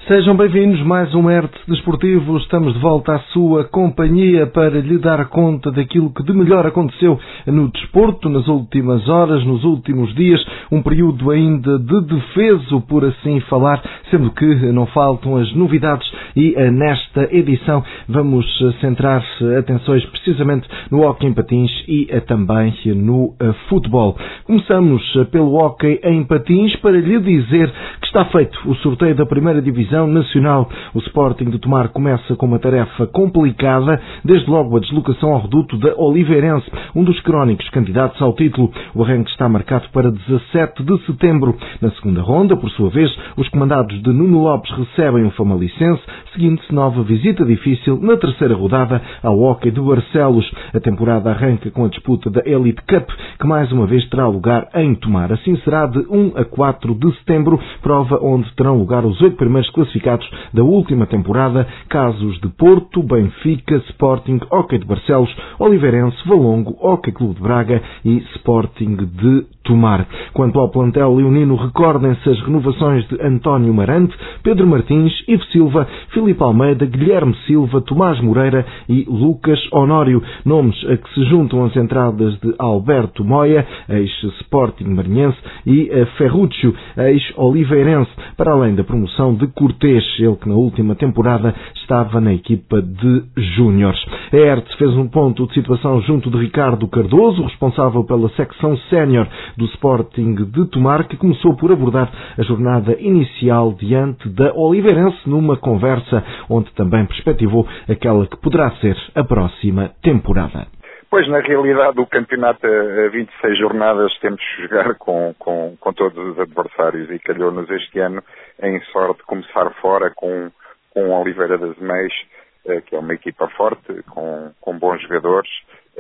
Sejam bem-vindos, mais um ERT Desportivo. Estamos de volta à sua companhia para lhe dar conta daquilo que de melhor aconteceu no desporto nas últimas horas, nos últimos dias. Um período ainda de defeso, por assim falar, sendo que não faltam as novidades e nesta edição vamos centrar atenções precisamente no hóquei em patins e também no futebol. Começamos pelo hóquei em patins para lhe dizer que está feito o sorteio da primeira divisão nacional. O Sporting de Tomar começa com uma tarefa complicada, desde logo a deslocação ao reduto da Oliveirense, um dos crónicos candidatos ao título. O arranque está marcado para 17 de setembro. Na segunda ronda, por sua vez, os comandados de Nuno Lopes recebem o Famalichense, seguindo-se nova visita difícil na terceira rodada ao hóquei de Barcelos. A temporada arranca com a disputa da Elite Cup, que mais uma vez terá lugar em Tomar. Assim será de 1 a 4 de setembro, prova onde terão lugar os 8 primeiros classificados da última temporada, casos de Porto, Benfica, Sporting, Hóquei de Barcelos, Oliveirense, Valongo, Hóquei Clube de Braga e Sporting de Tomar. Quanto ao plantel leonino, recordem-se as renovações de António Marante, Pedro Martins, Ivo Silva, Filipe Almeida, Guilherme Silva, Tomás Moreira e Lucas Honório, nomes a que se juntam as entradas de Alberto Moya, ex-Sporting Marinhense, e Ferruccio, ex-Oliveirense, para além da promoção de Cortês, ele que na última temporada estava na equipa de júniores. A ERT fez um ponto de situação junto de Ricardo Cardoso, responsável pela secção sénior do Sporting de Tomar, que começou por abordar a jornada inicial diante da Oliveirense numa conversa onde também perspectivou aquela que poderá ser a próxima temporada. Pois, na realidade, o campeonato a 26 jornadas temos de jogar com todos os adversários e calhou-nos este ano, em sorte, começar fora com Oliveira das Meias, que é uma equipa forte, com bons jogadores,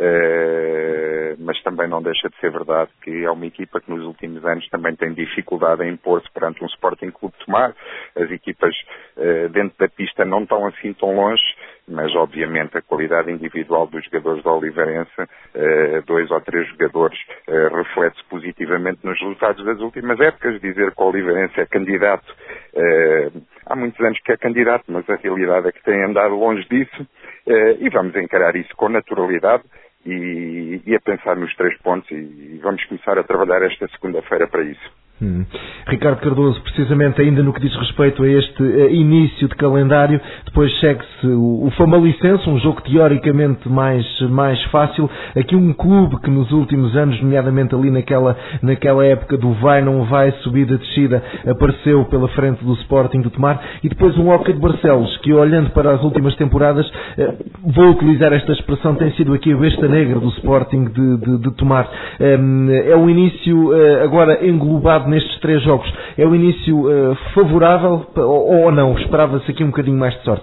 mas também não deixa de ser verdade que é uma equipa que nos últimos anos também tem dificuldade em impor-se perante um Sporting Clube de Tomar. As equipas dentro da pista não estão assim tão longe, mas obviamente a qualidade individual dos jogadores da Oliveirense, 2 ou 3 jogadores, reflete-se positivamente nos resultados das últimas épocas. Dizer que o Oliveirense é candidato, há muitos anos que é candidato, mas a realidade é que tem andado longe disso, e vamos encarar isso com naturalidade e a pensar nos 3 pontos, e vamos começar a trabalhar esta segunda-feira para isso. Ricardo Cardoso, precisamente ainda no que diz respeito a este início de calendário, depois segue-se o Famalichense, um jogo teoricamente mais fácil, aqui um clube que nos últimos anos, nomeadamente ali naquela época do vai, não vai, subida, descida, apareceu pela frente do Sporting de Tomar, e depois um Hóquei de Barcelos, que olhando para as últimas temporadas, vou utilizar esta expressão, tem sido aqui a besta negra do Sporting de Tomar. É um início agora englobado nestes 3 jogos. É um início favorável ou não? Esperava-se aqui um bocadinho mais de sorte?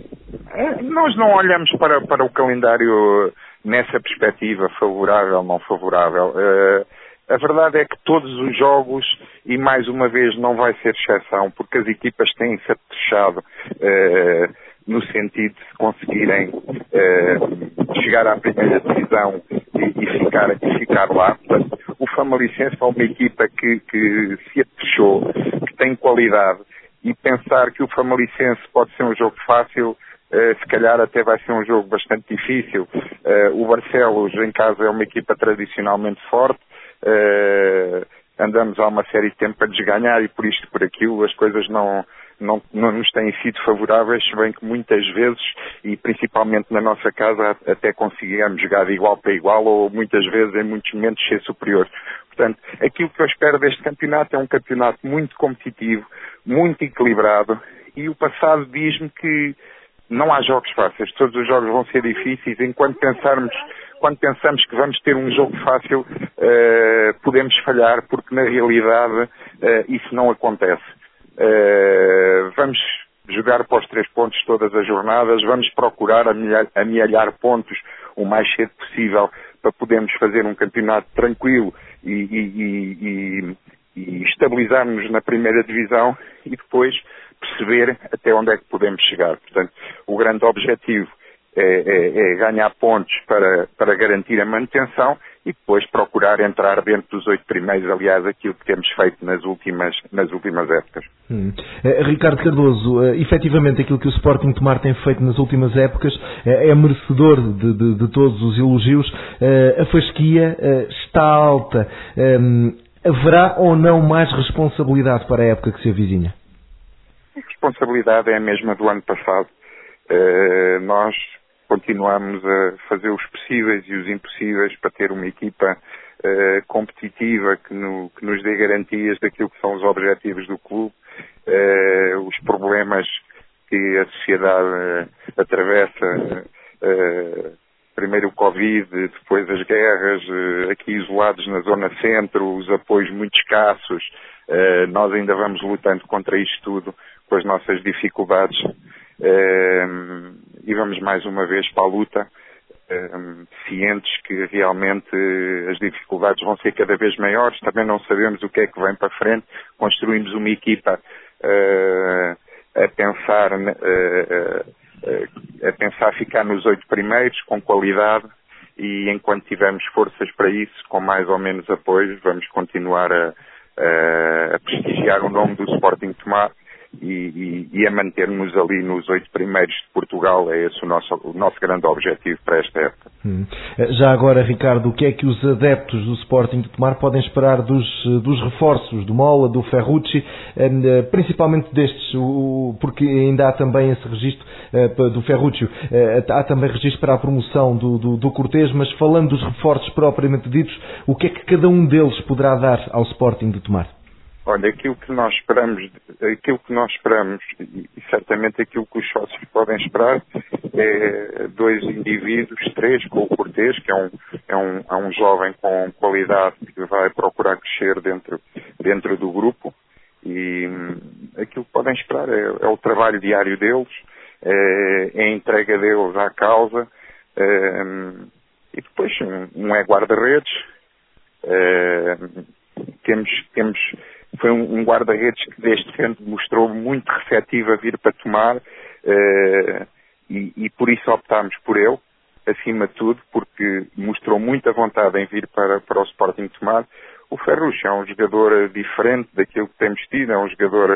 Nós não olhamos para o calendário nessa perspectiva, favorável ou não favorável. A verdade é que todos os jogos, e mais uma vez não vai ser exceção, porque as equipas têm-se apetrechado no sentido de conseguirem chegar à primeira divisão e ficar lá. Portanto, o Famalichense é uma equipa que se apetrechou, que tem qualidade, e pensar que o Famalichense pode ser um jogo fácil, se calhar até vai ser um jogo bastante difícil. O Barcelos em casa é uma equipa tradicionalmente forte, andamos há uma série de tempo para desganhar, e por isto e por aquilo as coisas não nos têm sido favoráveis, se bem que muitas vezes, e principalmente na nossa casa, até conseguimos jogar de igual para igual, ou muitas vezes, em muitos momentos, ser superior. Portanto, aquilo que eu espero deste campeonato é um campeonato muito competitivo, muito equilibrado, e o passado diz-me que não há jogos fáceis, todos os jogos vão ser difíceis. Quando pensamos que vamos ter um jogo fácil, podemos falhar, porque na realidade isso não acontece. Vamos jogar para os 3 pontos todas as jornadas, vamos procurar amealhar pontos o mais cedo possível para podermos fazer um campeonato tranquilo e estabilizarmos na primeira divisão, e depois perceber até onde é que podemos chegar. Portanto, o grande objetivo é ganhar pontos para garantir a manutenção, e depois procurar entrar dentro dos 8 primeiros, aliás, aquilo que temos feito nas últimas épocas. Ricardo Cardoso, efetivamente aquilo que o Sporting Tomar tem feito nas últimas épocas é merecedor de todos os elogios. A fasquia está alta. Haverá ou não mais responsabilidade para a época que se avizinha? A responsabilidade é a mesma do ano passado. Nós continuamos a fazer os possíveis e os impossíveis para ter uma equipa competitiva que nos dê garantias daquilo que são os objetivos do clube. Os problemas que a sociedade atravessa, primeiro o Covid, depois as guerras, aqui isolados na zona centro, os apoios muito escassos, nós ainda vamos lutando contra isto tudo com as nossas dificuldades. E vamos mais uma vez para a luta, cientes que realmente as dificuldades vão ser cada vez maiores, também não sabemos o que é que vem para frente, construímos uma equipa a pensar ficar nos 8 primeiros, com qualidade, e enquanto tivermos forças para isso, com mais ou menos apoio, vamos continuar a prestigiar o nome do Sporting Tomar e a manter-nos ali nos 8 primeiros de Portugal. É esse o nosso grande objetivo para esta época. Já agora, Ricardo, o que é que os adeptos do Sporting de Tomar podem esperar dos reforços do Mola, do Ferrucci, principalmente destes, porque ainda há também esse registro do Ferrucci, há também registro para a promoção do Cortês, mas falando dos reforços propriamente ditos, o que é que cada um deles poderá dar ao Sporting de Tomar? Olha, aquilo que nós esperamos e certamente aquilo que os sócios podem esperar é 2 indivíduos, 3, com o Cortês, que é um jovem com qualidade que vai procurar crescer dentro do grupo, e aquilo que podem esperar é o trabalho diário deles, é a entrega deles à causa, e depois um é guarda-redes. Foi um guarda-redes que desde sempre mostrou muito receptivo a vir para Tomar, e por isso optámos por ele, acima de tudo, porque mostrou muita vontade em vir para o Sporting Tomar. O Ferrucci é um jogador diferente daquilo que temos tido, é um jogador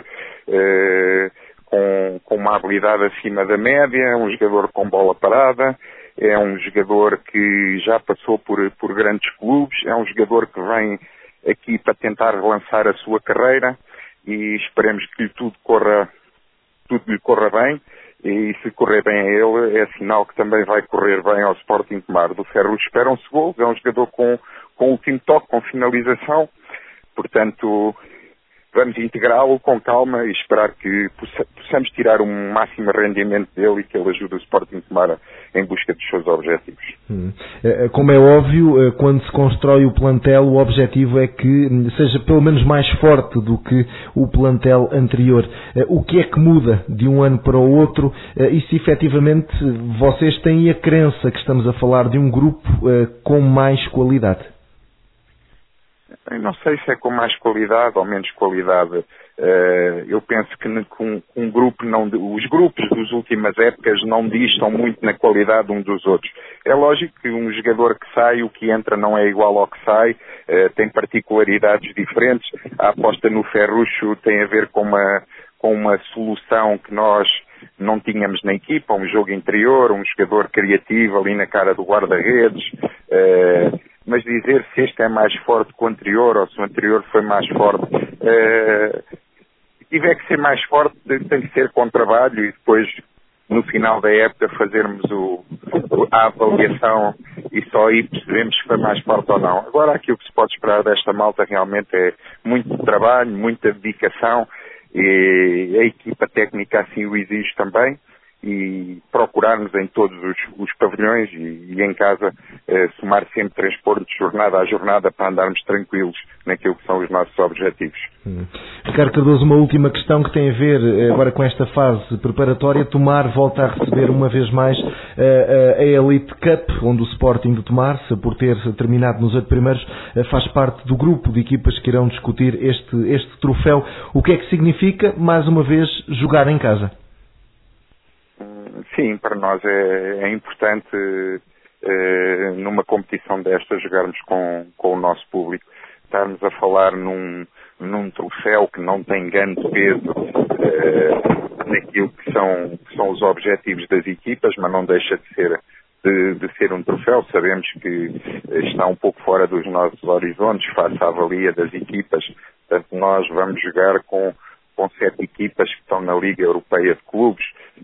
com uma habilidade acima da média, é um jogador com bola parada, é um jogador que já passou por grandes clubes, é um jogador que vem aqui para tentar relançar a sua carreira, e esperemos que tudo lhe corra bem, e se correr bem a ele, é sinal que também vai correr bem ao Sporting Tomar. Do Ferrucci esperam-se gols, é um jogador com último toque, com finalização, portanto vamos integrá-lo com calma e esperar que possamos tirar um máximo rendimento dele e que ele ajude o Sporting Tomar em busca dos seus objetivos. Como é óbvio, quando se constrói o plantel, o objetivo é que seja pelo menos mais forte do que o plantel anterior. O que é que muda de um ano para o outro, e se efetivamente vocês têm a crença que estamos a falar de um grupo com mais qualidade? Eu não sei se é com mais qualidade ou menos qualidade. Eu penso que um grupo os grupos das últimas épocas não distam muito na qualidade uns dos outros. É lógico que um jogador que sai, o que entra não é igual ao que sai, tem particularidades diferentes. A aposta no Ferrucci tem a ver com uma solução que nós não tínhamos na equipa, um jogo interior, um jogador criativo ali na cara do guarda-redes, mas dizer se este é mais forte que o anterior ou se o anterior foi mais forte, se tiver que ser mais forte tem que ser com trabalho, e depois no final da época fazermos a avaliação e só aí percebemos se foi mais forte ou não. Agora aquilo que se pode esperar desta malta realmente é muito trabalho, muita dedicação, e a equipa técnica assim o exige também, e procurarmos em todos os pavilhões e em casa somar sempre transporte de jornada a jornada para andarmos tranquilos naquilo que são os nossos objetivos. Ricardo Cardoso, uma última questão que tem a ver agora com esta fase preparatória. Tomar volta a receber uma vez mais a Elite Cup, onde o Sporting de Tomar, por ter terminado nos 8 primeiros, faz parte do grupo de equipas que irão discutir este troféu. O que é que significa, mais uma vez, jogar em casa? Sim, para nós é importante numa competição destas, jogarmos com o nosso público. Estarmos a falar num troféu que não tem grande peso naquilo que são os objetivos das equipas, mas não deixa de ser um troféu. Sabemos que está um pouco fora dos nossos horizontes face à avalia das equipas. Portanto, nós vamos jogar com 7 equipas que estão na Liga Europeia de Clubes.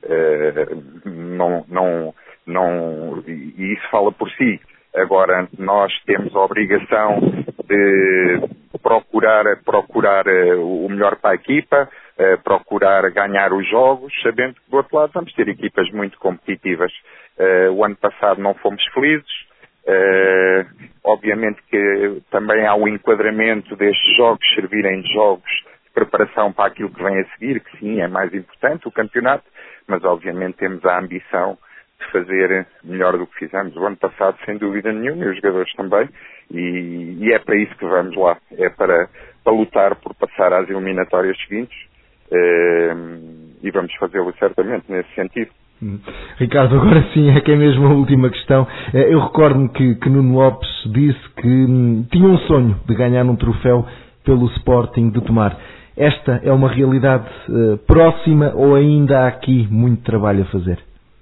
E isso fala por si. Agora, nós temos a obrigação de procurar o melhor para a equipa, procurar ganhar os jogos, sabendo que do outro lado vamos ter equipas muito competitivas. O ano passado não fomos felizes. Obviamente que também há o enquadramento destes jogos servirem de jogos de preparação para aquilo que vem a seguir, que sim, é mais importante, o campeonato, mas obviamente temos a ambição de fazer melhor do que fizemos o ano passado, sem dúvida nenhuma, e os jogadores também, e é para isso que vamos lá, é para lutar por passar às eliminatórias seguintes, e vamos fazê-lo certamente nesse sentido. Ricardo, agora sim, é que é mesmo a última questão. Eu recordo-me que Nuno Lopes disse que tinha um sonho de ganhar um troféu pelo Sporting de Tomar. Esta é uma realidade próxima ou ainda há aqui muito trabalho a fazer?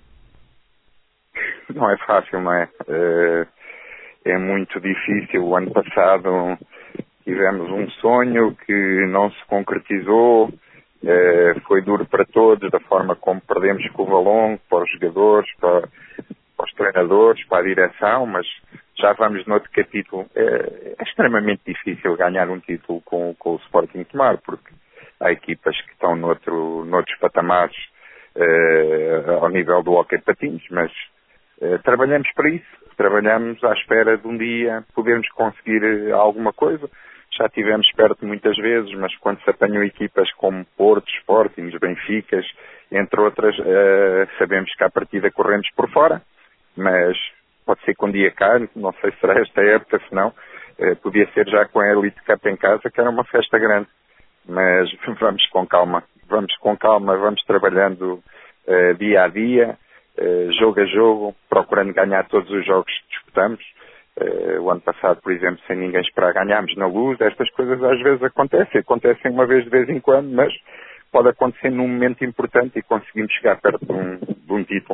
Não é fácil, não é? É muito difícil. O ano passado tivemos um sonho que não se concretizou. Foi duro para todos, da forma como perdemos com o Valongo, para os jogadores, para os treinadores, para a direção, mas já vamos noutro capítulo. É extremamente difícil ganhar um título com o Sporting Tomar, porque há equipas que estão noutros patamares ao nível do hóquei patins, mas trabalhamos para isso, trabalhamos à espera de um dia podermos conseguir alguma coisa. Já estivemos perto muitas vezes, mas quando se apanham equipas como Porto, Sporting, Benficas, entre outras, sabemos que à partida corremos por fora, mas pode ser que um dia cá, não sei se será esta época, se não, podia ser já com a Elite Cup em casa, que era uma festa grande. Mas vamos com calma, vamos trabalhando dia a dia, jogo a jogo, procurando ganhar todos os jogos que disputamos. O ano passado, por exemplo, sem ninguém esperar, ganhámos na Luz. Estas coisas às vezes acontecem uma vez de vez em quando, mas pode acontecer num momento importante e conseguimos chegar perto de um título.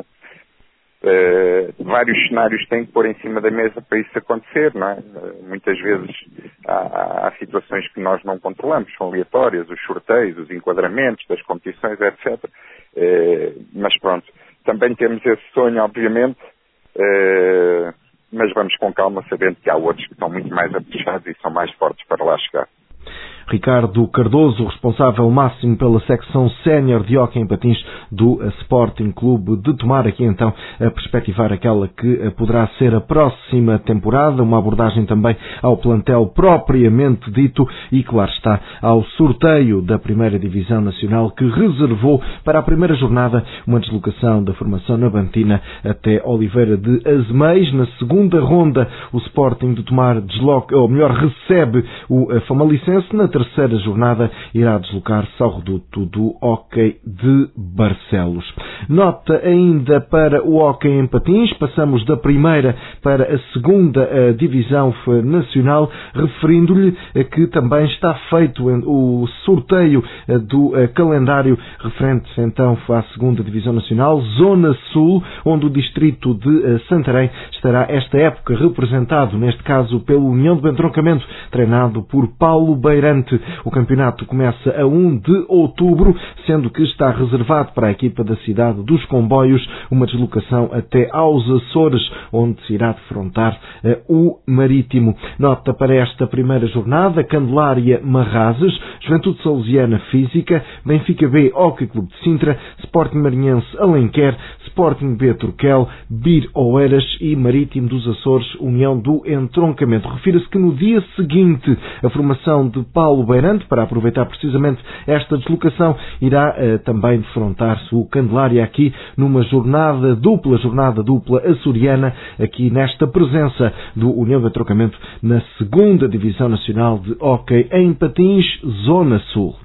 Vários cenários têm que pôr em cima da mesa para isso acontecer, não é? Muitas vezes há situações que nós não controlamos, são aleatórias, os sorteios, os enquadramentos das competições, etc. Mas pronto, também temos esse sonho, obviamente, mas vamos com calma, sabendo que há outros que estão muito mais apechados e são mais fortes para lá chegar. Ricardo Cardoso, responsável máximo pela secção sénior de hóquei em patins do Sporting Clube de Tomar, aqui então a perspectivar aquela que poderá ser a próxima temporada, uma abordagem também ao plantel propriamente dito e, claro está, ao sorteio da primeira Divisão Nacional, que reservou para a primeira jornada uma deslocação da formação nabantina até Oliveira de Azeméis. Na segunda ronda, o Sporting de Tomar recebe o Famalicense. Na terceira jornada irá deslocar-se ao reduto do hóquei de Barcelos. Nota ainda para o hóquei em patins, passamos da primeira para a segunda Divisão Nacional, referindo-lhe que também está feito o sorteio do calendário referente então à segunda Divisão Nacional, Zona Sul, onde o distrito de Santarém estará esta época representado, neste caso pelo União de Entroncamento, treinado por Paulo Beirante. O campeonato começa a 1 de outubro, sendo que está reservado para a equipa da cidade dos Comboios uma deslocação até aos Açores, onde se irá defrontar o Marítimo. Nota para esta primeira jornada: Candelária Marrazes, Juventude Salesiana Física, Benfica B Hóquei Clube de Sintra, Sporting Marinhense Alenquer, Sporting B Turquel, Bir Oeiras e Marítimo dos Açores, União do Entroncamento. Refira-se que no dia seguinte a formação de Paulo Beirante, para aproveitar precisamente esta deslocação, irá também defrontar-se o Candelária aqui numa jornada dupla açoriana, aqui nesta presença do União do Entroncamento na segunda Divisão Nacional de Hóquei em Patins, Zona Sul.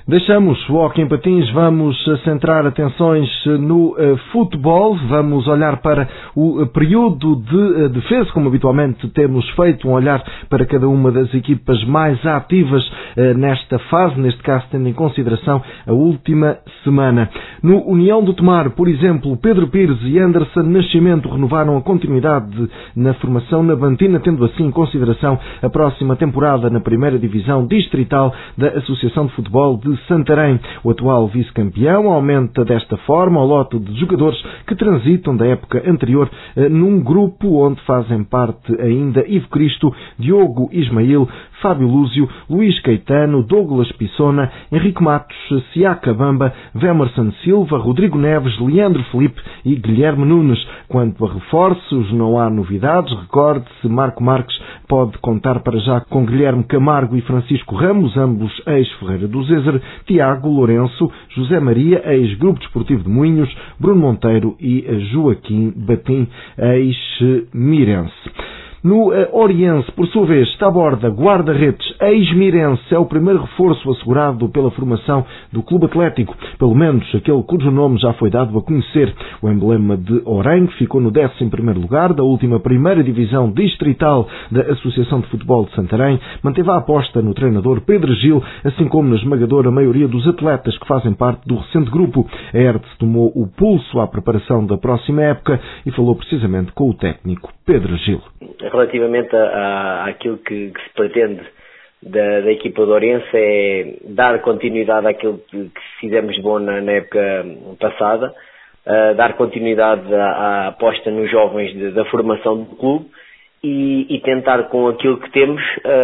Deixamos o hóquei em patins, vamos centrar atenções no futebol, vamos olhar para o período de defesa, como habitualmente temos feito, um olhar para cada uma das equipas mais ativas nesta fase, neste caso tendo em consideração a última semana. No União do Tomar, por exemplo, Pedro Pires e Anderson Nascimento renovaram a continuidade na formação navantina, tendo assim em consideração a próxima temporada na primeira divisão distrital da Associação de Futebol de Santarém. O atual vice-campeão aumenta desta forma o lote de jogadores que transitam da época anterior num grupo onde fazem parte ainda Ivo Cristo, Diogo Ismail, Fábio Lúzio, Luís Caetano, Douglas Pissona, Henrique Matos, Siaka Bamba, Vemerson Silva, Rodrigo Neves, Leandro Felipe e Guilherme Nunes. Quanto a reforços, não há novidades. Recorde-se, Marco Marques pode contar para já com Guilherme Camargo e Francisco Ramos, ambos ex-Ferreira do Zézer, Tiago Lourenço, José Maria, ex-Grupo Desportivo de Moinhos, Bruno Monteiro e Joaquim Batim, ex-Mirense. No Oriense, por sua vez, está a borda guarda-redes ex-Mirense, é o primeiro reforço assegurado pela formação do Clube Atlético, pelo menos aquele cujo nome já foi dado a conhecer. O emblema de Orengue ficou no 11º lugar da última primeira divisão distrital da Associação de Futebol de Santarém, manteve a aposta no treinador Pedro Gil, assim como na esmagadora maioria dos atletas que fazem parte do recente grupo. A Hertz tomou o pulso à preparação da próxima época e falou precisamente com o técnico Pedro Gil. Relativamente àquilo que se pretende da equipa do Ourense é dar continuidade àquilo que fizemos de bom na época passada, dar continuidade à aposta nos jovens da formação do clube e tentar com aquilo que temos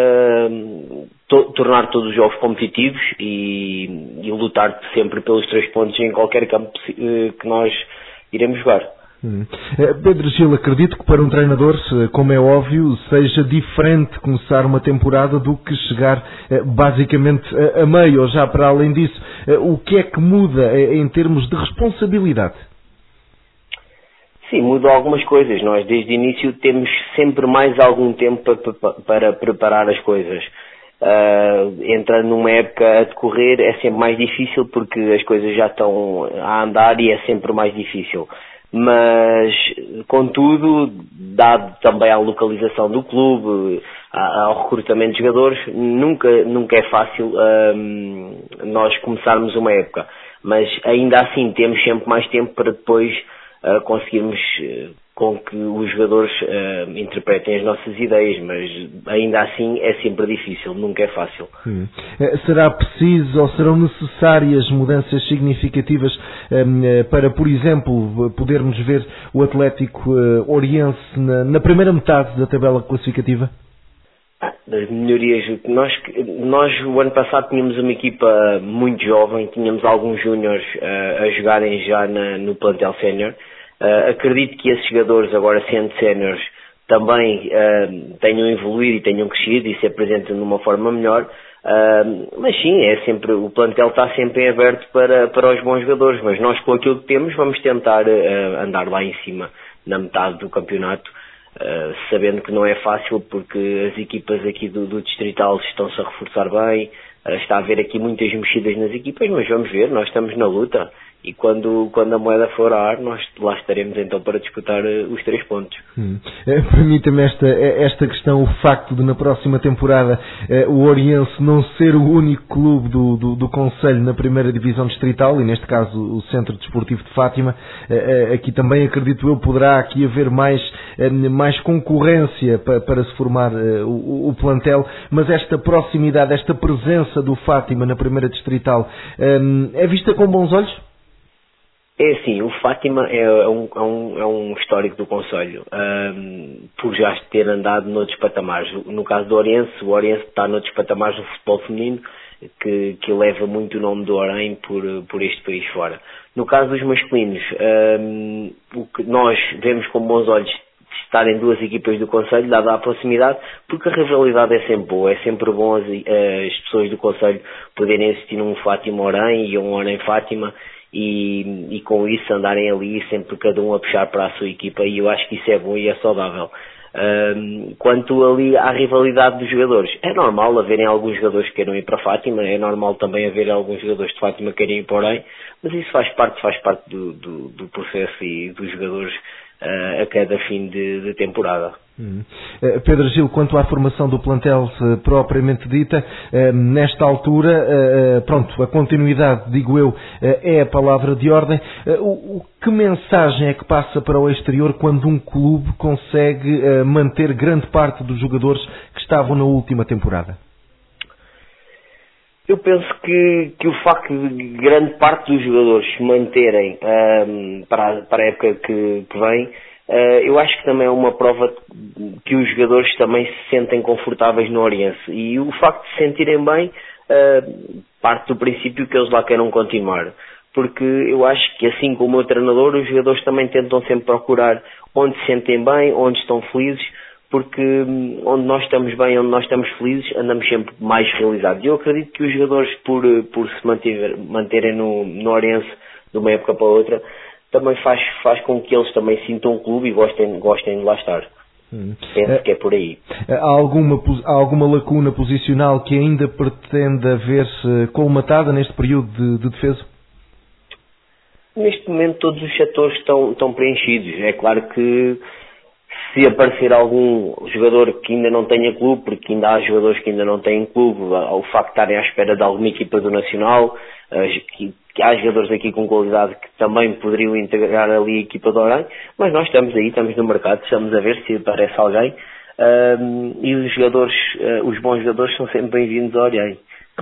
tornar todos os jogos competitivos e lutar sempre pelos 3 pontos em qualquer campo que nós iremos jogar. Pedro Gil, acredito que para um treinador, como é óbvio, seja diferente começar uma temporada do que chegar basicamente a meio ou já para além disso. O que é que muda em termos de responsabilidade? Sim, mudam algumas coisas. Nós desde o início temos sempre mais algum tempo para preparar as coisas. Entrando numa época a decorrer é sempre mais difícil porque as coisas já estão a andar e é sempre mais difícil. Mas, contudo, dado também à localização do clube, ao recrutamento de jogadores, nunca é fácil nós começarmos uma época. Mas ainda assim temos sempre mais tempo para depois conseguirmos com que os jogadores interpretem as nossas ideias, mas ainda assim é sempre difícil, nunca é fácil. Será preciso ou serão necessárias mudanças significativas para, por exemplo, podermos ver o Atlético Oriense na primeira metade da tabela classificativa? Das melhorias, nós o ano passado tínhamos uma equipa muito jovem, tínhamos alguns júniores a jogarem já no plantel sénior. Acredito que esses jogadores, agora sendo séniores, também tenham evoluído e tenham crescido e se apresentem de uma forma melhor. Mas sim, o plantel está sempre em aberto para os bons jogadores, mas nós com aquilo que temos vamos tentar andar lá em cima na metade do campeonato, sabendo que não é fácil porque as equipas aqui do Distrital estão-se a reforçar bem, está a haver aqui muitas mexidas nas equipas, mas vamos ver, nós estamos na luta. E quando a moeda for a ar, nós lá estaremos então para disputar os 3 pontos. Permita-me esta questão, o facto de na próxima temporada o Oriense não ser o único clube do concelho na primeira divisão distrital, e neste caso o Centro Desportivo de Fátima, aqui também acredito eu poderá aqui haver mais concorrência para se formar o plantel, mas esta proximidade, esta presença do Fátima na primeira distrital é vista com bons olhos? É assim, o Fátima é um histórico do concelho, por já ter andado noutros patamares. No caso do Ourense, o Ourense está noutros patamares do futebol feminino, que leva muito o nome do Orem por este país fora. No caso dos masculinos, o que nós vemos com bons olhos estarem 2 equipas do concelho, dada a proximidade, porque a rivalidade é sempre boa, é sempre bom as pessoas do concelho poderem assistir num Fátima Orem e um Orem Fátima, e com isso andarem ali sempre cada um a puxar para a sua equipa, e eu acho que isso é bom e é saudável. Quanto ali à rivalidade dos jogadores, é normal haverem alguns jogadores que queiram ir para Fátima, é normal também haver alguns jogadores de Fátima que querem ir para Orem, mas isso faz parte do processo e dos jogadores a cada fim de temporada. Pedro Gil, quanto à formação do plantel propriamente dita, nesta altura, pronto, a continuidade, digo eu, é a palavra de ordem. Que mensagem é que passa para o exterior quando um clube consegue manter grande parte dos jogadores que estavam na última temporada? Eu penso que o facto de grande parte dos jogadores se manterem para a época que vem, eu acho que também é uma prova que os jogadores também se sentem confortáveis no Oriense. E o facto de se sentirem bem parte do princípio que eles lá queiram continuar. Porque eu acho que, assim como o treinador, os jogadores também tentam sempre procurar onde se sentem bem, onde estão felizes, porque onde nós estamos bem, onde nós estamos felizes, andamos sempre mais realizados. Eu acredito que os jogadores, por se manterem no Oriense de uma época para outra, também faz com que eles também sintam o clube e gostem de lá estar. Penso que é por aí. Há alguma lacuna posicional que ainda pretenda ver-se colmatada neste período de defesa? Neste momento todos os setores estão preenchidos. É claro que se aparecer algum jogador que ainda não tenha clube, porque ainda há jogadores que ainda não têm clube, o facto de estarem à espera de alguma equipa do Nacional, que há jogadores aqui com qualidade que também poderiam integrar ali a equipa do Orem, mas nós estamos no mercado, estamos a ver se aparece alguém, e os jogadores, os bons jogadores são sempre bem-vindos ao Orem.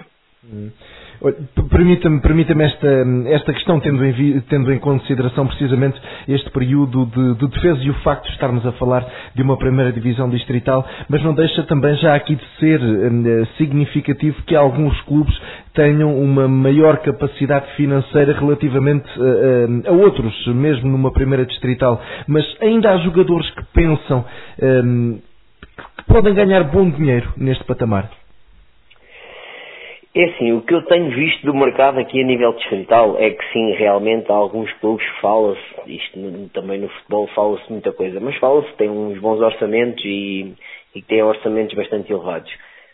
Permita-me esta questão, tendo em consideração precisamente este período de defesa e o facto de estarmos a falar de uma primeira divisão distrital, mas não deixa também já aqui de ser significativo que alguns clubes tenham uma maior capacidade financeira relativamente a outros, mesmo numa primeira distrital. Mas ainda há jogadores que pensam que podem ganhar bom dinheiro neste patamar. É assim, o que eu tenho visto do mercado aqui a nível distrital é que sim, realmente há alguns clubes fala-se, isto também no futebol fala-se muita coisa, mas fala-se que tem uns bons orçamentos e que têm orçamentos bastante elevados.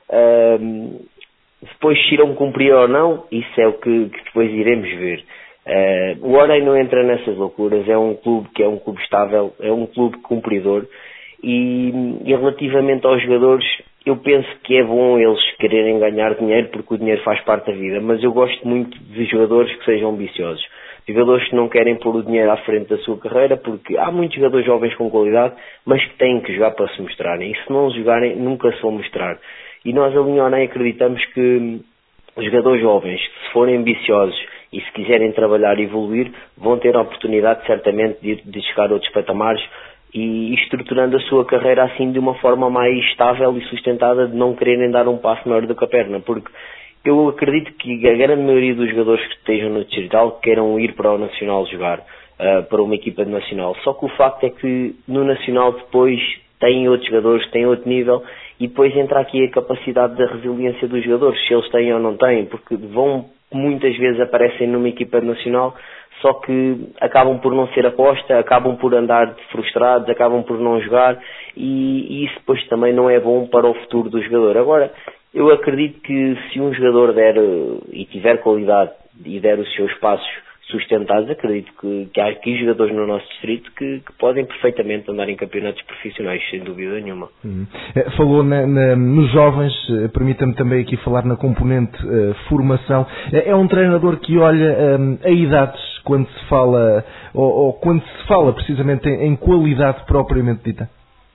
Depois se irão cumprir ou não, isso é o que depois iremos ver. O Orem não entra nessas loucuras, é um clube que é um clube estável, é um clube cumpridor e relativamente aos jogadores, eu penso que é bom eles quererem ganhar dinheiro porque o dinheiro faz parte da vida, mas eu gosto muito de jogadores que sejam ambiciosos. Jogadores que não querem pôr o dinheiro à frente da sua carreira, porque há muitos jogadores jovens com qualidade, mas que têm que jogar para se mostrarem. E se não jogarem, nunca se vão mostrar. E nós ali em Orem acreditamos que os jogadores jovens, se forem ambiciosos e se quiserem trabalhar e evoluir, vão ter a oportunidade certamente de chegar a outros patamares, e estruturando a sua carreira assim de uma forma mais estável e sustentada, de não quererem dar um passo maior do que a perna, porque eu acredito que a grande maioria dos jogadores que estejam no distrital queiram ir para o Nacional jogar, para uma equipa de Nacional, só que o facto é que no Nacional depois têm outros jogadores, têm outro nível, e depois entra aqui a capacidade da resiliência dos jogadores, se eles têm ou não têm, porque muitas vezes aparecem numa equipa de Nacional, só que acabam por não ser aposta, acabam por andar frustrados, acabam por não jogar e isso depois também não é bom para o futuro do jogador. Agora, eu acredito que se um jogador der e tiver qualidade e der os seus passos sustentados, acredito que há aqui jogadores no nosso distrito que podem perfeitamente andar em campeonatos profissionais, sem dúvida nenhuma. Falou nos jovens, permita-me também aqui falar na componente formação. É um treinador que olha a idades quando se fala, ou quando se fala precisamente em qualidade propriamente dita?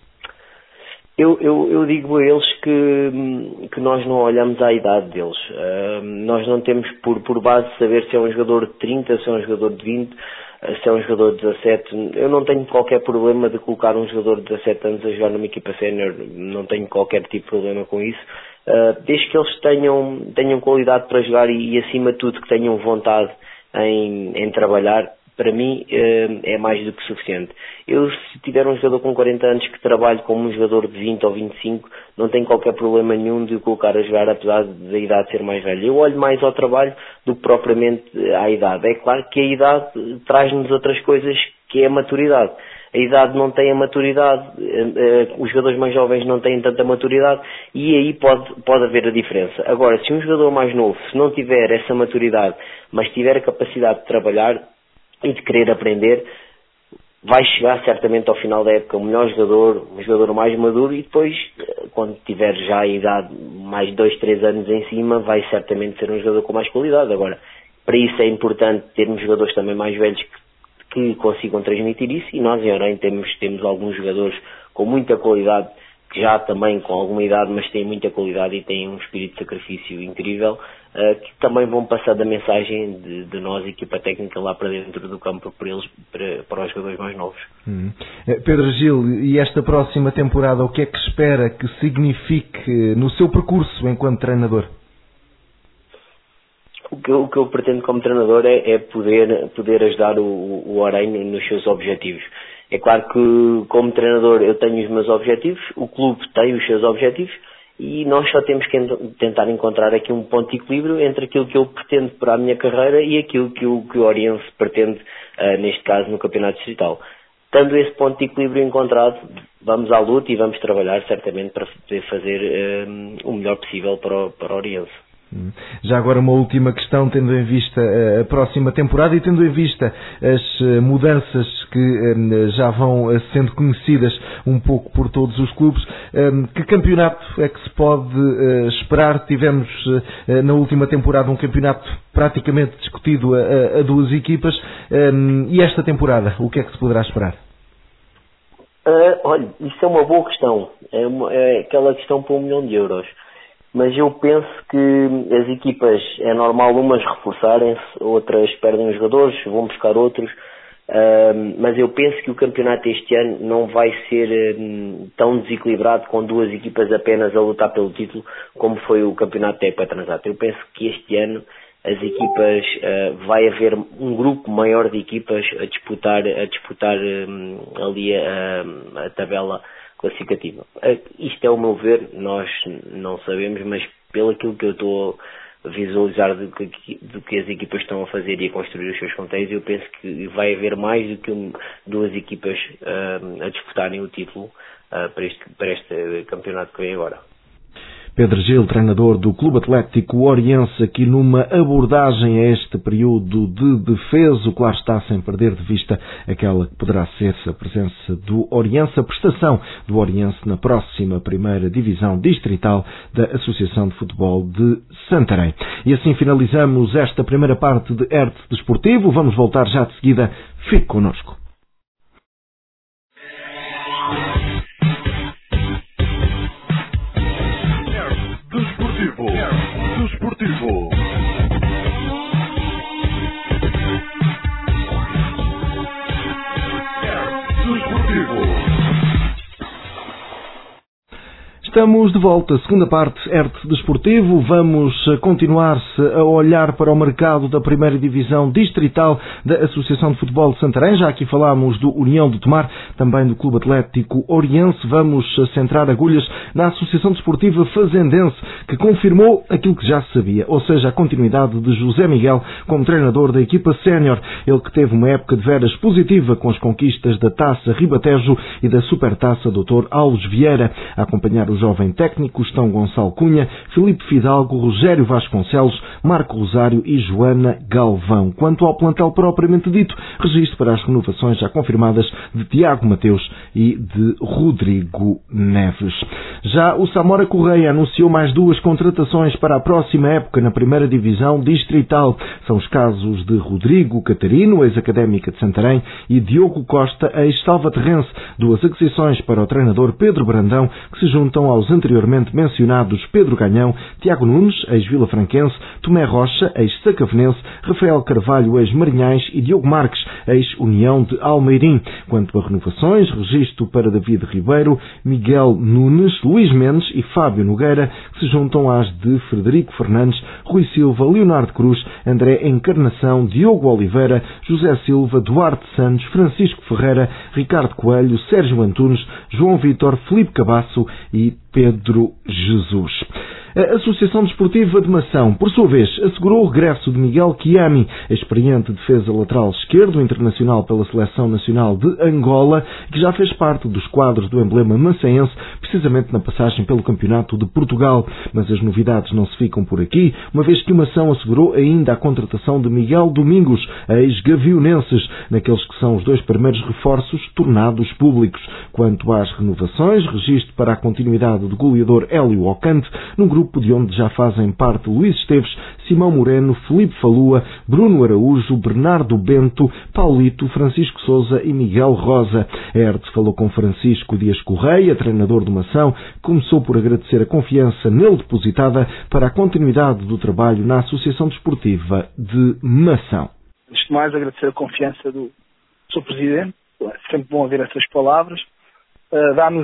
Eu digo a eles que nós não olhamos à idade deles. Nós não temos por base saber se é um jogador de 30, se é um jogador de 20, se é um jogador de 17. Eu não tenho qualquer problema de colocar um jogador de 17 anos a jogar numa equipa sénior. Não tenho qualquer tipo de problema com isso. Desde que eles tenham qualidade para jogar e acima de tudo que tenham vontade em trabalhar, para mim é mais do que suficiente. Eu, se tiver um jogador com 40 anos que trabalhe como um jogador de 20 ou 25, não tenho qualquer problema nenhum de o colocar a jogar, apesar da idade ser mais velha. Eu olho mais ao trabalho do que propriamente à idade. É claro que a idade traz-nos outras coisas, que é a maturidade. a idade não tem a maturidade, os jogadores mais jovens não têm tanta maturidade e aí pode haver a diferença. Agora, se um jogador mais novo, se não tiver essa maturidade, mas tiver a capacidade de trabalhar e de querer aprender, vai chegar certamente ao final da época um melhor jogador, um jogador mais maduro, e depois, quando tiver já a idade, mais 2, 3 anos em cima, vai certamente ser um jogador com mais qualidade. Agora, para isso é importante termos jogadores também mais velhos que consigam transmitir isso, e nós em Orem temos alguns jogadores com muita qualidade, que já também com alguma idade, mas têm muita qualidade e têm um espírito de sacrifício incrível, que também vão passar da mensagem de nós, equipa técnica, lá para dentro do campo para os jogadores mais novos. Pedro Gil, e esta próxima temporada, o que é que espera que signifique no seu percurso enquanto treinador? O que eu pretendo como treinador é poder ajudar o Orem nos seus objetivos. É claro que como treinador eu tenho os meus objetivos, o clube tem os seus objetivos, e nós só temos que tentar encontrar aqui um ponto de equilíbrio entre aquilo que eu pretendo para a minha carreira e aquilo que o Oriense pretende, neste caso no Campeonato Distrital. Tendo esse ponto de equilíbrio encontrado, vamos à luta e vamos trabalhar certamente para poder fazer o melhor possível para o Oriense. Já agora uma última questão, tendo em vista a próxima temporada e tendo em vista as mudanças que já vão sendo conhecidas um pouco por todos os clubes, que campeonato é que se pode esperar? Tivemos na última temporada um campeonato praticamente discutido a duas equipas, e esta temporada, o que é que se poderá esperar? Olha, isso é uma boa questão, é aquela questão para €1 milhão. Mas eu penso que as equipas, é normal umas reforçarem-se, outras perdem os jogadores, vão buscar outros, mas eu penso que o campeonato este ano não vai ser tão desequilibrado com duas equipas apenas a lutar pelo título como foi o campeonato da época transata. Eu penso que este ano as equipas, vai haver um grupo maior de equipas a disputar ali a tabela classificativa. Isto é o meu ver, nós não sabemos, mas pelo aquilo que eu estou a visualizar do que as equipas estão a fazer e a construir os seus contextos, eu penso que vai haver mais do que duas equipas a disputarem o título para este campeonato que vem agora. Pedro Gil, treinador do Clube Atlético Oriense, aqui numa abordagem a este período de defesa, claro está, sem perder de vista aquela que poderá ser a presença do Oriense, a prestação do Oriense na próxima primeira divisão distrital da Associação de Futebol de Santarém. E assim finalizamos esta primeira parte de ERT Desportivo. Vamos voltar já de seguida. Fique connosco. Desportivo. Estamos de volta, segunda parte, ERT Desportivo. Vamos continuar-se a olhar para o mercado da primeira divisão distrital da Associação de Futebol de Santarém. Já aqui falámos do União de Tomar, também do Clube Atlético Oriense. Vamos centrar agulhas na Associação Desportiva Fazendense, que confirmou aquilo que já se sabia, ou seja, a continuidade de José Miguel como treinador da equipa sénior. Ele que teve uma época de veras positiva com as conquistas da Taça Ribatejo e da Supertaça Dr. Alves Vieira. A acompanhar o jovem técnico estão Gonçalo Cunha, Filipe Fidalgo, Rogério Vasconcelos, Marco Rosário e Joana Galvão. Quanto ao plantel propriamente dito, registro para as renovações já confirmadas de Tiago Mateus e de Rodrigo Neves. Já o Samora Correia anunciou mais duas contratações para a próxima época na primeira divisão distrital. São os casos de Rodrigo Catarino, ex-académica de Santarém, e Diogo Costa, ex-salvaterrense, duas aquisições para o treinador Pedro Brandão, que se juntam aos anteriormente mencionados Pedro Ganhão, Tiago Nunes, ex-vilafranquense, Tomé Rocha, ex-sacavenense, Rafael Carvalho, ex-marinhais e Diogo Marques, ex-União de Almeirim. Quanto a renovações, registro para David Ribeiro, Miguel Nunes, Luís Mendes e Fábio Nogueira, que se juntam às de Frederico Fernandes, Rui Silva, Leonardo Cruz, André Encarnação, Diogo Oliveira, José Silva, Duarte Santos, Francisco Ferreira, Ricardo Coelho, Sérgio Antunes, João Vítor, Filipe Cabasso e Pedro Jesus. A Associação Desportiva de Mação, por sua vez, assegurou o regresso de Miguel Chiami, experiente defesa lateral esquerdo, internacional pela Seleção Nacional de Angola, que já fez parte dos quadros do emblema maçaense, precisamente na passagem pelo Campeonato de Portugal. Mas as novidades não se ficam por aqui, uma vez que o Mação assegurou ainda a contratação de Miguel Domingos, ex-Gavionenses, naqueles que são os 2 primeiros reforços tornados públicos. Quanto às renovações, registro para a continuidade do goleador Hélio Ocante, num grupo de onde já fazem parte Luís Esteves, Simão Moreno, Filipe Falua, Bruno Araújo, Bernardo Bento, Paulito, Francisco Sousa e Miguel Rosa. A Hertz falou com Francisco Dias Correia, treinador do Mação, que começou por agradecer a confiança nele depositada para a continuidade do trabalho na Associação Desportiva de Mação. Antes de mais, agradecer a confiança do Sr. Presidente. É sempre bom ouvir essas palavras. Dá-me,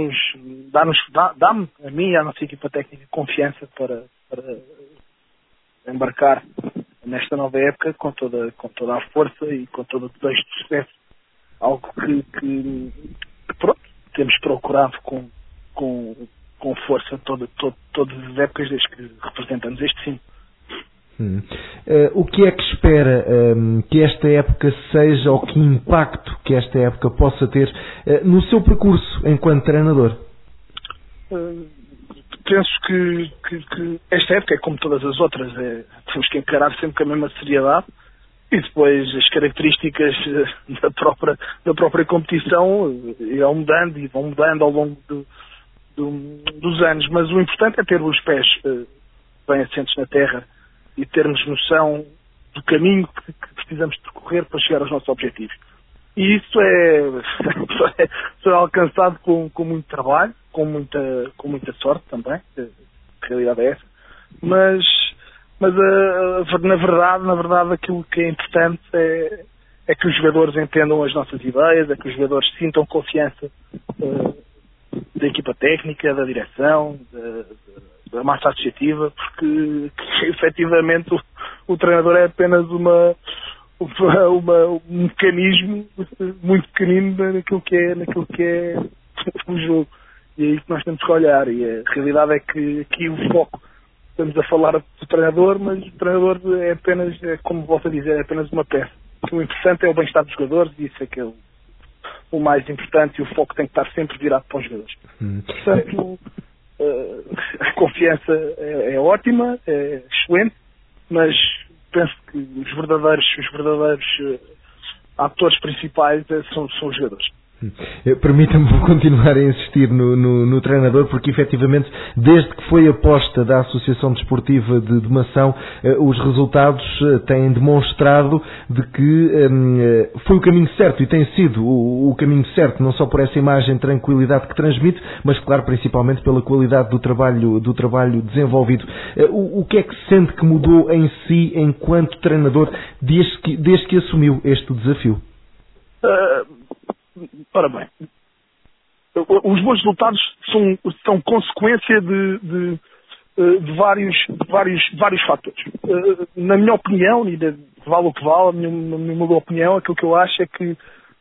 a mim e à nossa equipa técnica, confiança para embarcar nesta nova época com toda a força e com todo o desejo de sucesso. Algo que pronto, temos procurado com força todas as épocas desde que representamos este sim. O que é que espera que esta época seja, ou que impacto que esta época possa ter no seu percurso enquanto treinador? Penso que esta época é como todas as outras, temos que encarar sempre com a mesma seriedade e depois as características da própria competição irão mudando e vão mudando ao longo dos anos, mas o importante é ter os pés bem assentos na terra e termos noção do caminho que precisamos percorrer para chegar aos nossos objetivos. E isso é alcançado com muito trabalho, com muita sorte também, a realidade é essa, mas na verdade aquilo que é importante é que os jogadores entendam as nossas ideias, é que os jogadores sintam confiança da equipa técnica, da direção, da massa associativa, porque efetivamente o treinador é apenas um mecanismo muito pequenino naquilo que é o jogo. E é isso que nós temos que olhar. E a realidade é que aqui o foco, estamos a falar do treinador, mas o treinador é apenas, como volto a dizer, é apenas uma peça. O importante é o bem-estar dos jogadores e isso é que é o mais importante, e o foco tem que estar sempre virado para os jogadores. Portanto, a confiança é ótima, é excelente, mas penso que os verdadeiros atores principais são os jogadores. Permita-me continuar a insistir no treinador, porque efetivamente, desde que foi aposta da Associação Desportiva de Mação, os resultados têm demonstrado de que foi o caminho certo, e tem sido o caminho certo, não só por essa imagem de tranquilidade que transmite, mas claro, principalmente pela qualidade do trabalho desenvolvido. O que é que sente que mudou em si enquanto treinador desde que assumiu este desafio? Ora bem, os bons resultados são consequência de vários fatores. Na minha opinião, e vale o que vale, a minha opinião, aquilo que eu acho é que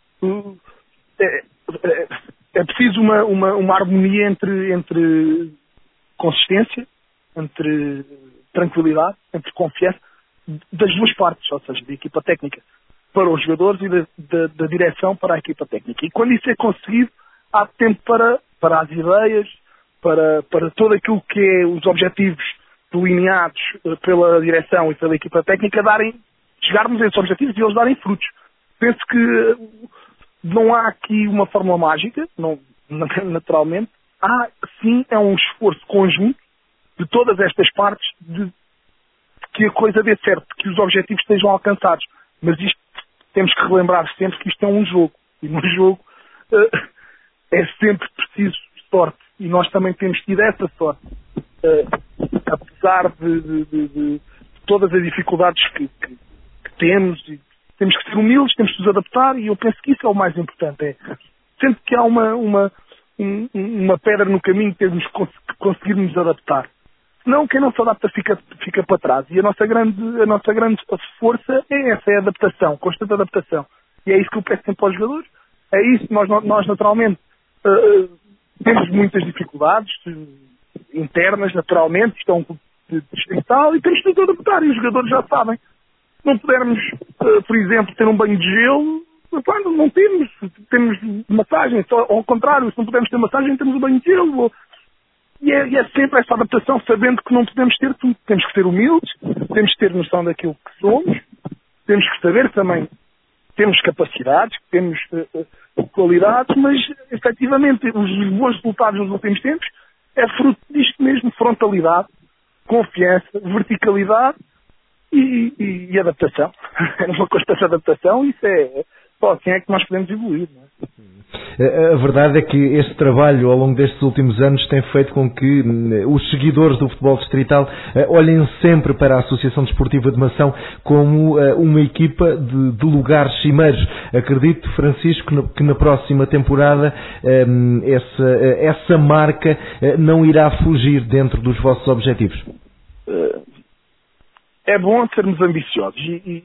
é preciso uma harmonia entre consistência, entre tranquilidade, entre confiança das duas partes, ou seja, da equipa técnica para os jogadores e da direção para a equipa técnica. E quando isso é conseguido, há tempo para as ideias, para todo aquilo que é os objetivos delineados pela direção e pela equipa técnica chegarmos a esses objetivos e eles darem frutos. Penso que não há aqui uma fórmula mágica, não, naturalmente. Há, sim, é um esforço conjunto de todas estas partes de que a coisa dê certo, que os objetivos estejam alcançados. Mas isto, temos que relembrar sempre que isto é um jogo. E no jogo é sempre preciso sorte. E nós também temos tido essa sorte. Apesar de todas as dificuldades que temos, e temos que ser humildes, temos que nos adaptar, e eu penso que isso é o mais importante. Sempre que há uma pedra no caminho, temos que conseguir nos adaptar. Senão, quem não se adapta fica para trás. E a nossa grande força é essa, é a adaptação, constante adaptação. E é isso que eu peço sempre aos jogadores. É isso, nós naturalmente temos muitas dificuldades, internas, naturalmente, estão distrital e temos tudo a adaptar e os jogadores já sabem. Não pudermos, por exemplo, ter um banho de gelo, quando não temos massagem, só ao contrário, se não pudermos ter massagem, temos um banho de gelo. E é sempre essa adaptação, sabendo que não podemos ter tudo. Temos que ser humildes, temos que ter noção daquilo que somos, temos que saber que também temos capacidades, temos qualidades, mas efetivamente os bons resultados nos últimos tempos é fruto disto mesmo, frontalidade, confiança, verticalidade e adaptação. É uma constante adaptação, isso só assim é que nós podemos evoluir, não é? A verdade é que este trabalho ao longo destes últimos anos tem feito com que os seguidores do futebol distrital olhem sempre para a Associação Desportiva de Mação como uma equipa de lugares cimeiros. Acredito, Francisco, que na próxima temporada essa marca não irá fugir dentro dos vossos objetivos. É bom sermos ambiciosos e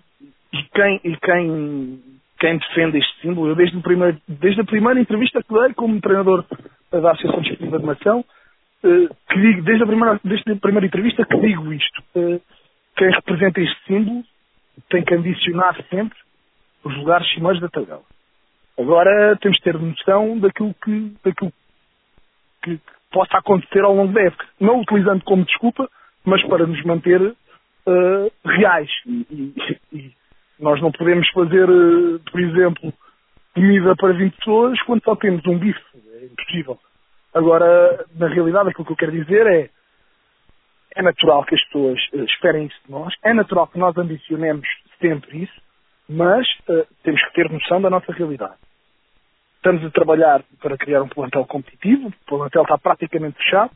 quem defende este símbolo, eu desde a primeira entrevista que dei como treinador da Associação Desportiva de Mação, que digo, desde a primeira entrevista que digo isto, quem representa este símbolo tem que ambicionar sempre os lugares cimeiros da tabela. Agora temos que ter noção daquilo que possa acontecer ao longo da época, não utilizando como desculpa, mas para nos manter reais e nós não podemos fazer, por exemplo, comida para 20 pessoas quando só temos um bife. É impossível. Agora, na realidade, aquilo que eu quero dizer é natural que as pessoas esperem isso de nós, é natural que nós ambicionemos sempre isso, mas temos que ter noção da nossa realidade. Estamos a trabalhar para criar um plantel competitivo, o plantel está praticamente fechado,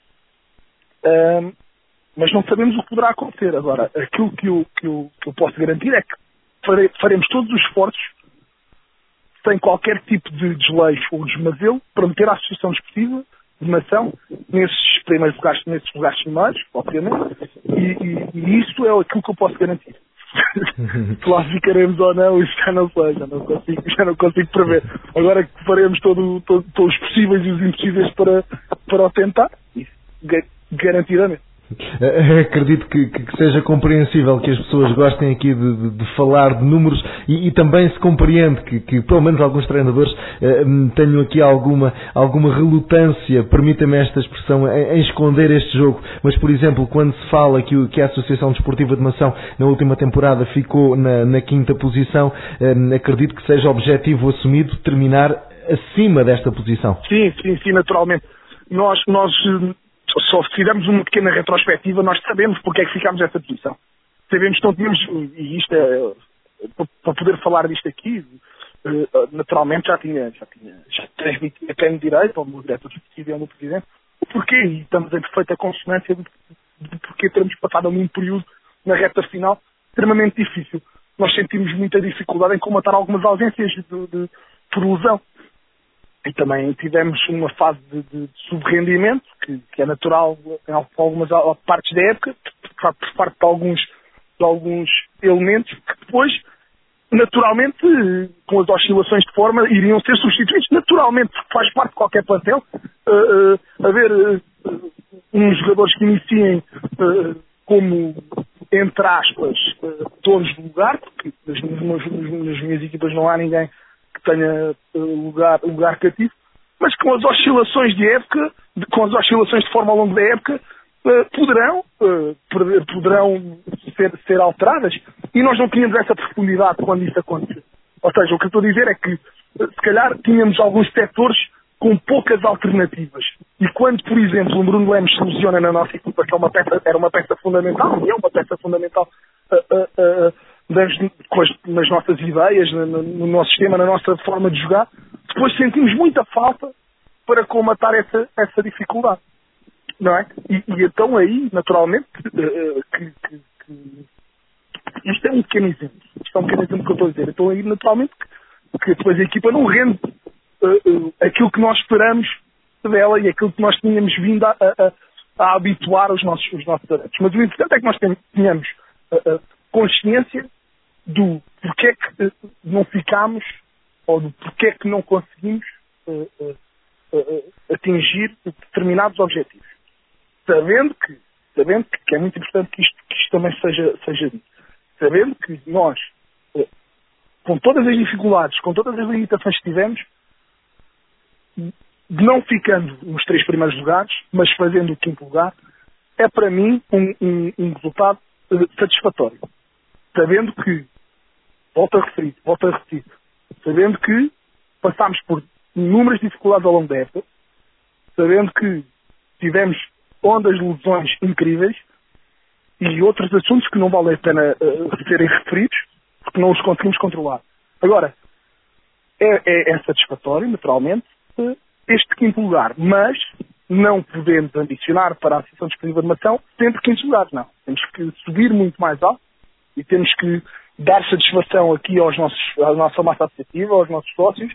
mas não sabemos o que poderá acontecer. Agora, aquilo que eu posso garantir é que faremos todos os esforços, sem qualquer tipo de desleixo ou desmazelo, para meter a Associação Desportiva de Mação nesses primeiros lugares, nesses lugares cimeiros, obviamente, e isso é aquilo que eu posso garantir. Classificaremos ou não, isso já não sei, já não consigo prever. Agora que faremos todos os possíveis e os impossíveis para o tentar, isso, garantidamente. Acredito que seja compreensível que as pessoas gostem aqui de falar de números e também se compreende que pelo menos alguns treinadores tenham aqui alguma relutância, permita-me esta expressão, em esconder este jogo. Mas, por exemplo, quando se fala que a Associação Desportiva de Mação na última temporada ficou na 5ª posição, acredito que seja objetivo assumido terminar acima desta posição. Sim, naturalmente. Nós só se fizermos uma pequena retrospectiva, nós sabemos porque é que ficámos nessa posição. Sabemos que não tínhamos, e isto para poder falar disto aqui, naturalmente já transmiti a quem direito, ao meu diretor executivo e ao meu presidente, o porquê, e estamos em perfeita consonância de porquê termos passado algum período na reta final extremamente difícil. Nós sentimos muita dificuldade em comatar algumas ausências por lesão. E também tivemos uma fase de subrendimento, que é natural em algumas partes da época, por parte de alguns elementos, que depois, naturalmente, com as oscilações de forma, iriam ser substituídos. Naturalmente, porque faz parte de qualquer plantel, haver uns jogadores que iniciem como, entre aspas, donos do lugar, porque nas minhas equipas não há ninguém que tenha lugar cativo, mas com as oscilações de época, com as oscilações de forma ao longo da época, poderão ser alteradas, e nós não tínhamos essa profundidade quando isso aconteceu. Ou seja, o que eu estou a dizer é que se calhar tínhamos alguns setores com poucas alternativas, e quando, por exemplo, o Bruno Lemos se lesiona na nossa equipa, que era uma peça fundamental, e é uma peça fundamental nas nossas ideias, no nosso sistema, na nossa forma de jogar, depois sentimos muita falta para comatar essa dificuldade, não é? E então aí, naturalmente, isto é um pequeno exemplo. Isto é um pequeno exemplo que eu estou a dizer. Então aí, naturalmente, que depois a equipa não rende aquilo que nós esperamos dela e aquilo que nós tínhamos vindo a habituar os nossos adeptos. Mas o importante é que nós tenhamos consciência do porquê que não ficámos ou do porquê que não conseguimos atingir determinados objetivos. sabendo que é muito importante que isto também seja dito, sabendo que nós, com todas as dificuldades, com todas as limitações que tivemos, não ficando nos 3 primeiros lugares, mas fazendo o 5º lugar, é para mim um resultado satisfatório. Sabendo que, volto a repetir, sabendo que passámos por inúmeras dificuldades ao longo da época, sabendo que tivemos ondas de lesões incríveis e outros assuntos que não valem a pena serem referidos, porque não os conseguimos controlar. Agora, é satisfatório, naturalmente, este 5º lugar, mas não podemos ambicionar para a Associação Desportiva de Mação sempre 5º lugar, não. Temos que subir muito mais alto e temos que dar satisfação aqui à nossa massa associativa, aos nossos sócios,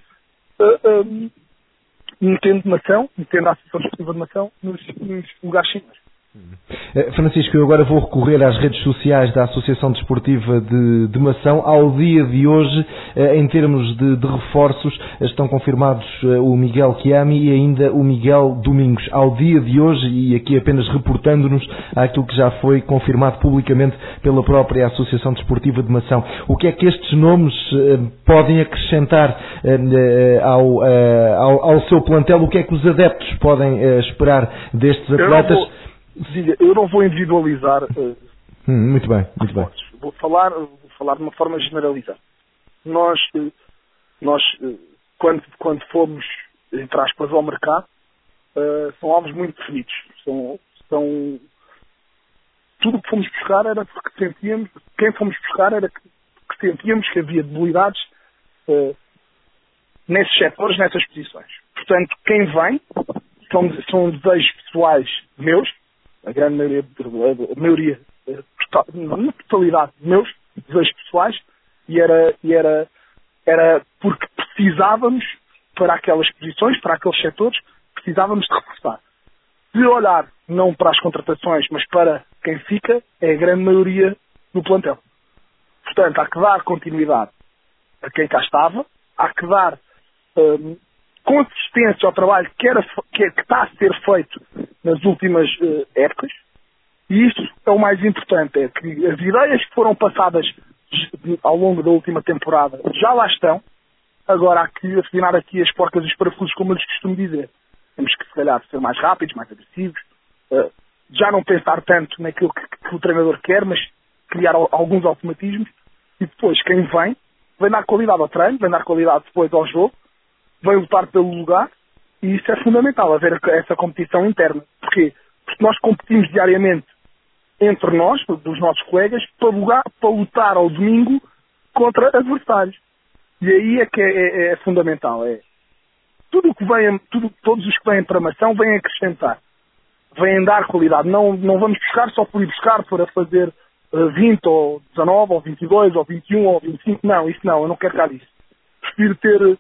metendo a Associação Desportiva de Mação nos lugares cimeiros. Francisco, eu agora vou recorrer às redes sociais da Associação Desportiva de Mação. Ao dia de hoje, em termos de reforços, estão confirmados o Miguel Chiami e ainda o Miguel Domingos. Ao dia de hoje, e aqui apenas reportando-nos àquilo que já foi confirmado publicamente pela própria Associação Desportiva de Mação. O que é que estes nomes podem acrescentar ao seu plantel? O que é que os adeptos podem esperar destes atletas? Eu não vou individualizar. Muito bem. Vou falar de uma forma generalizada. Nós quando fomos, entre aspas, ao mercado, são alvos muito definidos. São tudo o que fomos buscar era porque sentíamos, quem fomos buscar era que sentíamos que havia debilidades nesses setores, nessas posições. Portanto, quem vem são desejos pessoais meus, a grande maioria, na totalidade, meus desejos pessoais, e era porque precisávamos, para aquelas posições, para aqueles setores, precisávamos de reforçar. Se olhar não para as contratações, mas para quem fica, é a grande maioria do plantel. Portanto, há que dar continuidade a quem cá estava, há que dar consistência ao trabalho que está a ser feito nas últimas épocas, e isto é o mais importante, é que as ideias que foram passadas ao longo da última temporada já lá estão. Agora há que afinar aqui as porcas e os parafusos, como eu lhes costumo dizer. Temos que, se calhar, ser mais rápidos, mais agressivos, já não pensar tanto naquilo que o treinador quer, mas criar alguns automatismos, e depois quem vem dar qualidade ao treino, vem dar qualidade depois ao jogo, vem lutar pelo lugar, e isso é fundamental, haver essa competição interna. Porquê? Porque nós competimos diariamente entre nós, dos nossos colegas, para lutar ao domingo contra adversários. E aí é que é fundamental. Todos os que vêm para a Mação vêm acrescentar, vêm dar qualidade. Não vamos buscar só por ir buscar para fazer 20 ou 19 ou 22 ou 21 ou 25. Não, isso não, eu não quero cá disso. Prefiro ter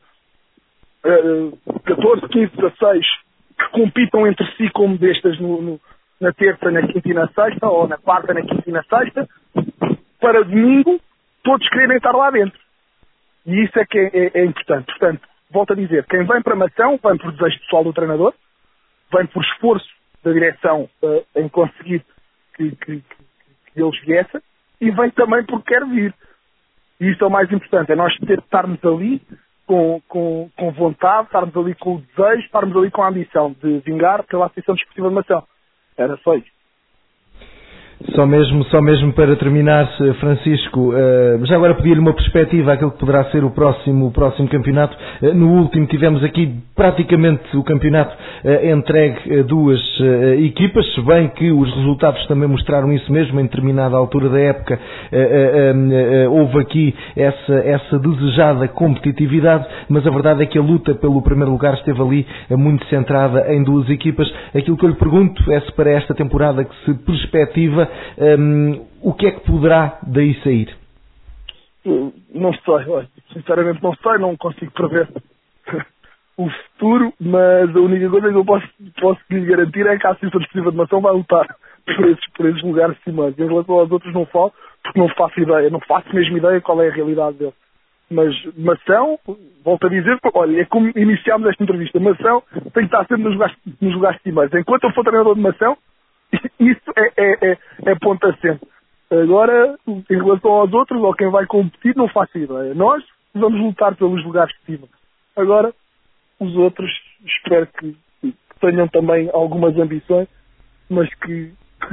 14, 15, 16 que compitam entre si como destas na terça, na quinta e na sexta, ou na quarta, na quinta e na sexta, para domingo todos quererem estar lá dentro. E isso é que é importante. Portanto, volto a dizer, quem vem para a Mação vem por desejo pessoal do treinador, vem por esforço da direção em conseguir que eles viessem, e vem também porque quer vir. E isso é o mais importante, é nós estarmos ali com vontade, estarmos ali com o desejo, estarmos ali com a ambição de vingar pela Associação Desportiva de Mação. Era só isso. Só mesmo para terminar, Francisco, já agora pedir-lhe uma perspectiva àquilo que poderá ser o próximo campeonato. No último tivemos aqui praticamente o campeonato entregue a duas equipas, se bem que os resultados também mostraram isso mesmo. Em determinada altura da época houve aqui essa desejada competitividade, mas a verdade é que a luta pelo primeiro lugar esteve ali muito centrada em duas equipas. Aquilo que eu lhe pergunto é se para esta temporada que se perspectiva, o que é que poderá daí sair? Não sei, sinceramente não sei, não consigo prever o futuro, mas a única coisa que eu posso lhe garantir é que a Associação Desportiva de Mação vai lutar por esses lugares cimeiros. Em relação aos outros não falo, porque não faço ideia, não faço mesmo ideia qual é a realidade dele. Mas Mação, volto a dizer, olha, é como iniciámos esta entrevista, Mação tem que estar sempre nos lugares cimeiros. Enquanto eu for treinador de Mação, Isso é ponto assente. Agora, em relação aos outros, ou quem vai competir, não faço ideia. Nós vamos lutar pelos lugares de cima. Agora, os outros, espero que tenham também algumas ambições, mas que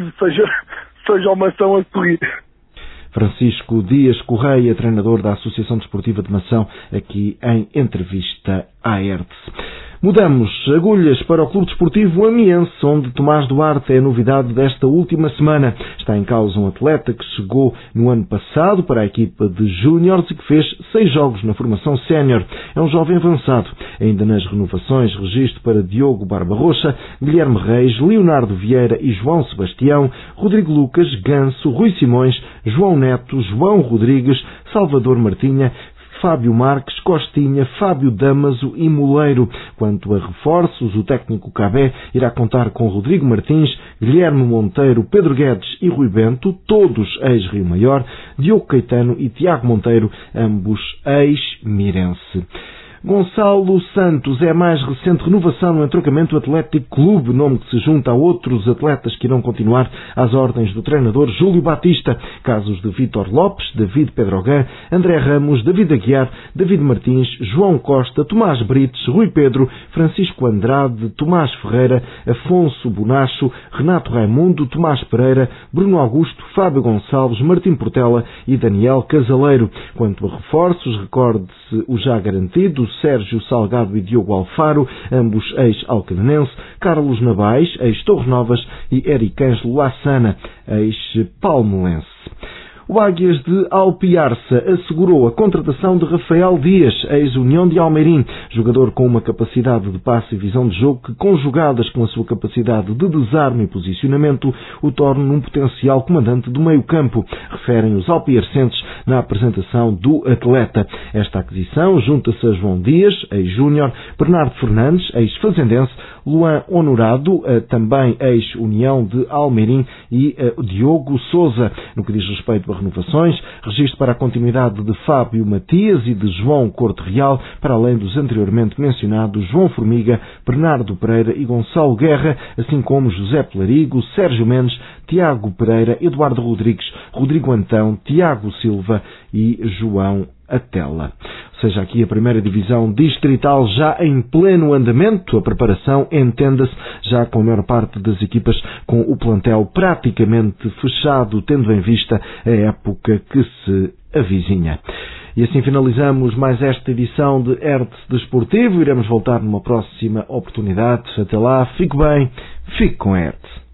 seja uma ação a sorrir. Francisco Dias Correia, treinador da Associação Desportiva de Mação, aqui em entrevista à ERTE. Mudamos agulhas para o Clube Desportivo Amiense, onde Tomás Duarte é a novidade desta última semana. Está em causa um atleta que chegou no ano passado para a equipa de júniores e que fez 6 jogos na formação sénior. É um jovem avançado. Ainda nas renovações, registro para Diogo Barba Rocha, Guilherme Reis, Leonardo Vieira e João Sebastião, Rodrigo Lucas, Ganso, Rui Simões, João Neto, João Rodrigues, Salvador Martinha, Fábio Marques, Costinha, Fábio Damaso e Moleiro. Quanto a reforços, o técnico Cabé irá contar com Rodrigo Martins, Guilherme Monteiro, Pedro Guedes e Rui Bento, todos ex-Rio Maior, Diogo Caetano e Tiago Monteiro, ambos ex-Mirense. Gonçalo Santos é a mais recente renovação no Entroncamento Atlético Clube, nome que se junta a outros atletas que irão continuar às ordens do treinador Júlio Batista. Casos de Vítor Lopes, David Pedrogan, André Ramos, David Aguiar, David Martins, João Costa, Tomás Brites, Rui Pedro, Francisco Andrade, Tomás Ferreira, Afonso Bonacho, Renato Raimundo, Tomás Pereira, Bruno Augusto, Fábio Gonçalves, Martim Portela e Daniel Casaleiro. Quanto a reforços, recorde-se o já garantido Sérgio Salgado e Diogo Alfaro, ambos ex-Alcanenense, Carlos Navais, ex-Torres Novas e Eric Ângelo Lassana, ex-Palmoense. O Águias de Alpiarça assegurou a contratação de Rafael Dias, ex-União de Almeirim, jogador com uma capacidade de passe e visão de jogo que, conjugadas com a sua capacidade de desarme e posicionamento, o tornam um potencial comandante do meio-campo, referem os alpiarcenses na apresentação do atleta. Esta aquisição junta-se a João Dias, ex-Júnior, Bernardo Fernandes, ex-Fazendense, Luan Honorado, também ex-União de Almeirim, e Diogo Sousa. No que diz respeito a renovações, registro para a continuidade de Fábio Matias e de João Corte Real, para além dos anteriormente mencionados João Formiga, Bernardo Pereira e Gonçalo Guerra, assim como José Pelarigo, Sérgio Mendes, Tiago Pereira, Eduardo Rodrigues, Rodrigo Antão, Tiago Silva e João Atela. Ou seja, aqui a primeira divisão distrital já em pleno andamento, a preparação, entenda-se, já com a maior parte das equipas com o plantel praticamente fechado, tendo em vista a época que se avizinha. E assim finalizamos mais esta edição de ERTE Desportivo. Iremos voltar numa próxima oportunidade. Até lá, fique bem, fique com ERTE.